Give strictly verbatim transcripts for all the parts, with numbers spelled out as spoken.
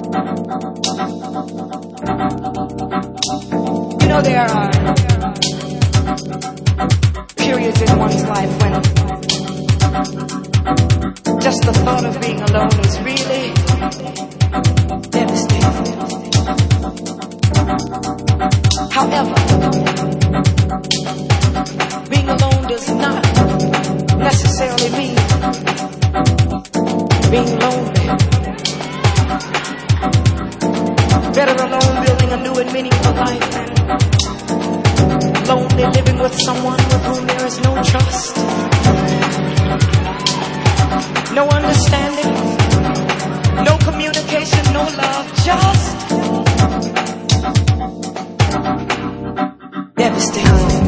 You know, there are periods in one's life when just the thought of being alone is really devastating. However, being alone does not necessarily mean being lonely. Better alone building a new and meaningful life than lonely living with someone with whom there is no trust, no understanding, no communication, no love, just devastating.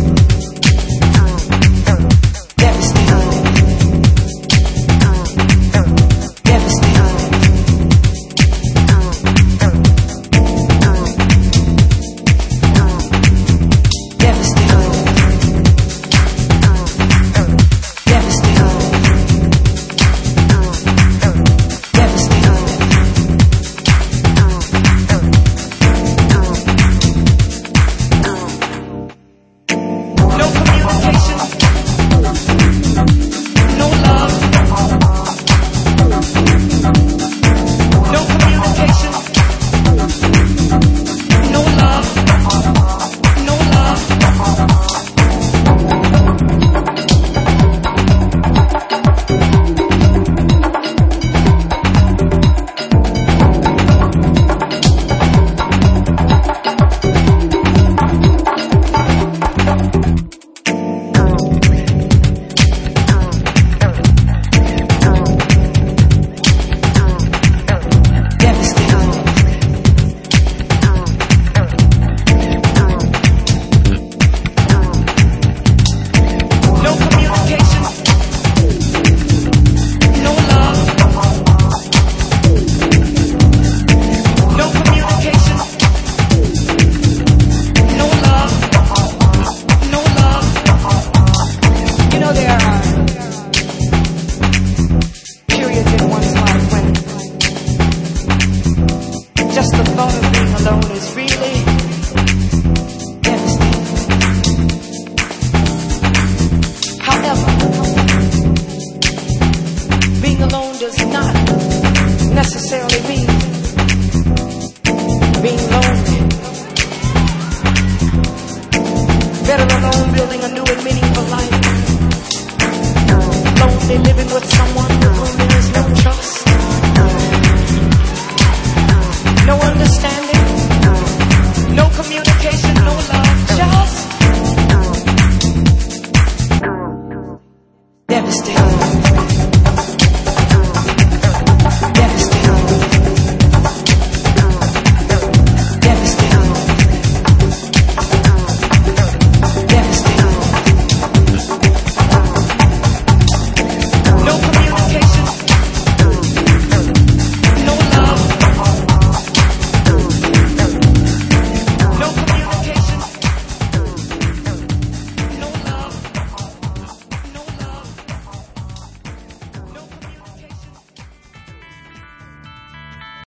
Just the thought of being alone is really devastating. However, being alone does not necessarily mean being lonely. Better alone building a new and meaningful life. Lonely living with someone